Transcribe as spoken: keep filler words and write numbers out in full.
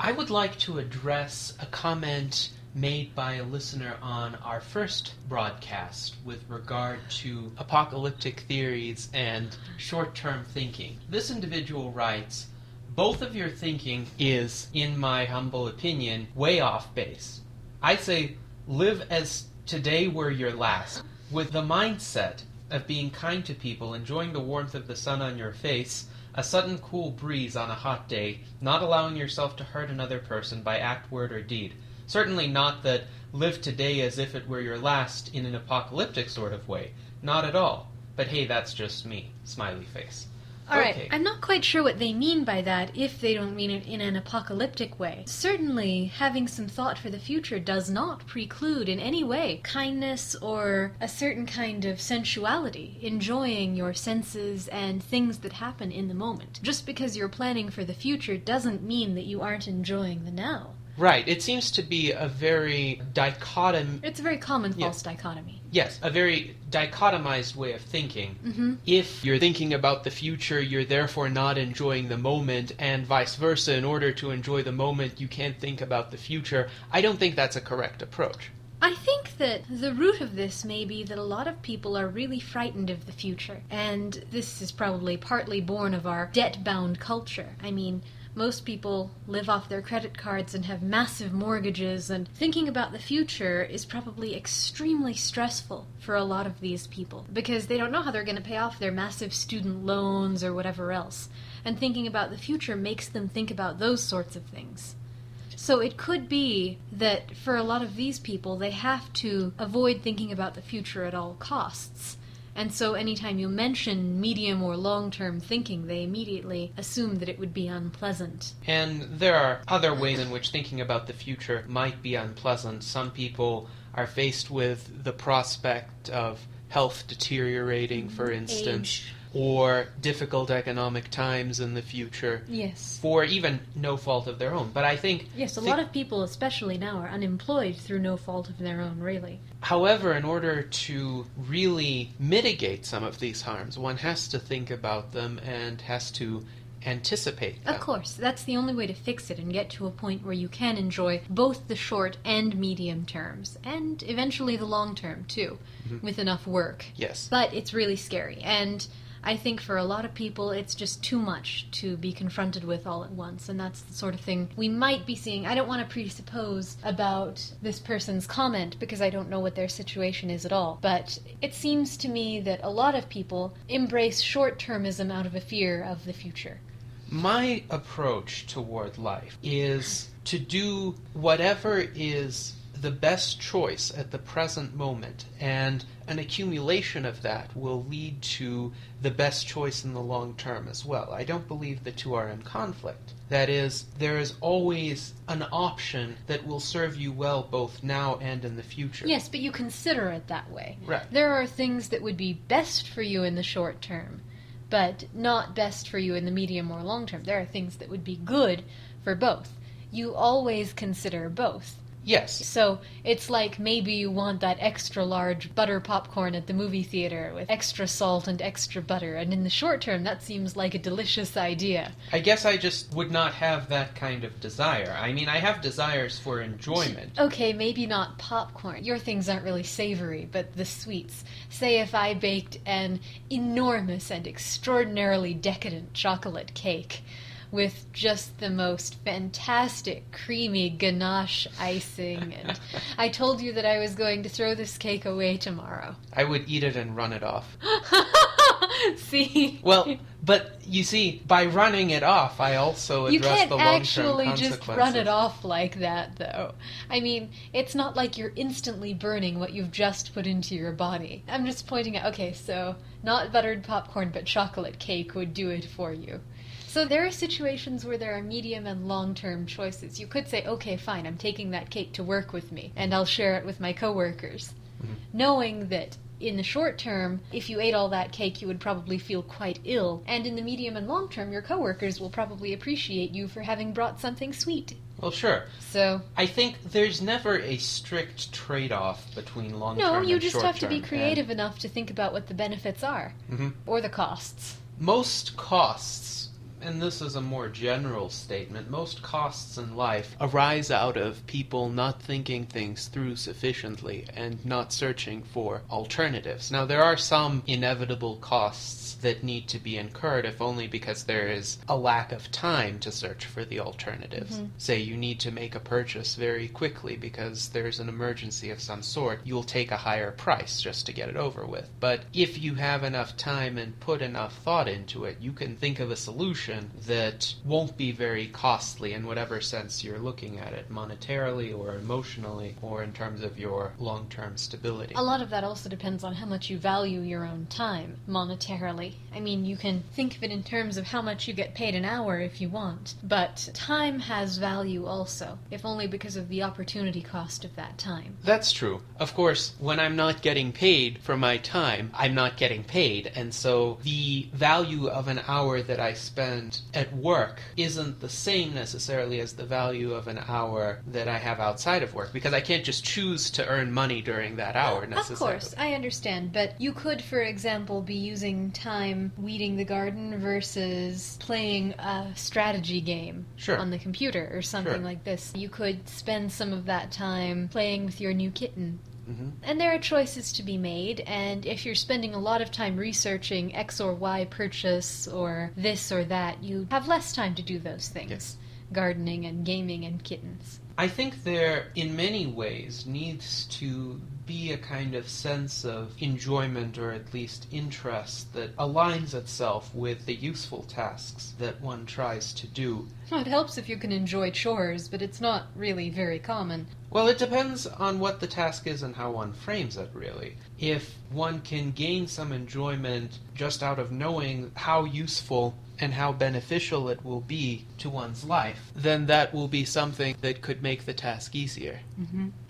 I would like to address a comment made by a listener on our first broadcast with regard to apocalyptic theories and short-term thinking. This individual writes, "Both of your thinking is, in my humble opinion, way off base. I say, live as today were your last, with the mindset of being kind to people, enjoying the warmth of the sun on your face, a sudden cool breeze on a hot day, not allowing yourself to hurt another person by act, word, or deed. Certainly not that live today as if it were your last in an apocalyptic sort of way. Not at all. But hey, that's just me." Smiley face. Alright, Okay. I'm not quite sure what they mean by that, if they don't mean it in an apocalyptic way. Certainly, having some thought for the future does not preclude in any way kindness or a certain kind of sensuality, enjoying your senses and things that happen in the moment. Just because you're planning for the future doesn't mean that you aren't enjoying the now. Right. It seems to be a very dichotom... It's a very common Yeah. false dichotomy. Yes, a very dichotomized way of thinking. Mm-hmm. If you're thinking about the future, you're therefore not enjoying the moment, and vice versa. In order to enjoy the moment, you can't think about the future. I don't think that's a correct approach. I think that the root of this may be that a lot of people are really frightened of the future, and this is probably partly born of our debt-bound culture. I mean, most people live off their credit cards and have massive mortgages, and thinking about the future is probably extremely stressful for a lot of these people, because they don't know how they're going to pay off their massive student loans or whatever else, and thinking about the future makes them think about those sorts of things. So it could be that for a lot of these people, they have to avoid thinking about the future at all costs. And so anytime you mention medium or long-term thinking, they immediately assume that it would be unpleasant. And there are other ways in which thinking about the future might be unpleasant. Some people are faced with the prospect of health deteriorating, for instance, Age. or difficult economic times in the future, Yes. for even no fault of their own. But I think... Yes, a thi- lot of people, especially now, are unemployed through no fault of their own, really. However, in order to really mitigate some of these harms, one has to think about them and has to anticipate them. Of course, that's the only way to fix it and get to a point where you can enjoy both the short and medium terms, and eventually the long term, too, with enough work. Yes. But it's really scary, and I think for a lot of people it's just too much to be confronted with all at once, and that's the sort of thing we might be seeing. I don't want to presuppose about this person's comment because I don't know what their situation is at all, but it seems to me that a lot of people embrace short-termism out of a fear of the future. My approach toward life is to do whatever is the best choice at the present moment, and an accumulation of that will lead to the best choice in the long term as well. I don't believe the two are in conflict. That is, there is always an option that will serve you well both now and in the future. Yes, but you consider it that way. Right. There are things that would be best for you in the short term, but not best for you in the medium or long term. There are things that would be good for both. You always consider both. Yes. So it's like maybe you want that extra large butter popcorn at the movie theater with extra salt and extra butter, and in the short term that seems like a delicious idea. I guess I just would not have that kind of desire. I mean, I have desires for enjoyment. Okay, maybe not popcorn. Your things aren't really savory, but the sweets. Say if I baked an enormous and extraordinarily decadent chocolate cake with just the most fantastic creamy ganache icing, and I told you that I was going to throw this cake away tomorrow. I would eat it and run it off. See? Well, but you see, by running it off, I also You address can't the long-term actually consequences. just run it off like that, though. I mean, it's not like you're instantly burning what you've just put into your body. I'm just pointing out, okay, so not buttered popcorn, but chocolate cake would do it for you. So there are situations where there are medium and long-term choices. You could say, okay, fine, I'm taking that cake to work with me, and I'll share it with my coworkers. Mm-hmm. Knowing that in the short term, if you ate all that cake, you would probably feel quite ill. And in the medium and long term, your coworkers will probably appreciate you for having brought something sweet. Well, sure. So I think there's never a strict trade-off between long-term and no, short-term. you just have to be creative and enough to think about what the benefits are. Mm-hmm. Or the costs. Most costs and this is a more general statement, most costs in life arise out of people not thinking things through sufficiently and not searching for alternatives. Now, there are some inevitable costs that need to be incurred, if only because there is a lack of time to search for the alternatives. Mm-hmm. Say you need to make a purchase very quickly because there's an emergency of some sort, you'll take a higher price just to get it over with. But if you have enough time and put enough thought into it, you can think of a solution that won't be very costly in whatever sense you're looking at it, monetarily or emotionally or in terms of your long-term stability. A lot of that also depends on how much you value your own time monetarily. I mean, you can think of it in terms of how much you get paid an hour if you want, but time has value also, if only because of the opportunity cost of that time. That's true. Of course, when I'm not getting paid for my time, I'm not getting paid, and so the value of an hour that I spend at work isn't the same necessarily as the value of an hour that I have outside of work, because I can't just choose to earn money during that hour necessarily. Of course, I understand, but you could, for example, be using time weeding the garden versus playing a strategy game Sure. on the computer or something Sure. like this. You could spend some of that time playing with your new kitten. Mm-hmm. And there are choices to be made, and if you're spending a lot of time researching X or Y purchase or this or that, you have less time to do those things. Yes. Gardening and gaming and kittens. I think there, in many ways, needs to be a kind of sense of enjoyment or at least interest that aligns itself with the useful tasks that one tries to do. Well, it helps if you can enjoy chores, but it's not really very common. Well, it depends on what the task is and how one frames it, really. If one can gain some enjoyment just out of knowing how useful and how beneficial it will be to one's life, then that will be something that could make the task easier. Mm-hmm.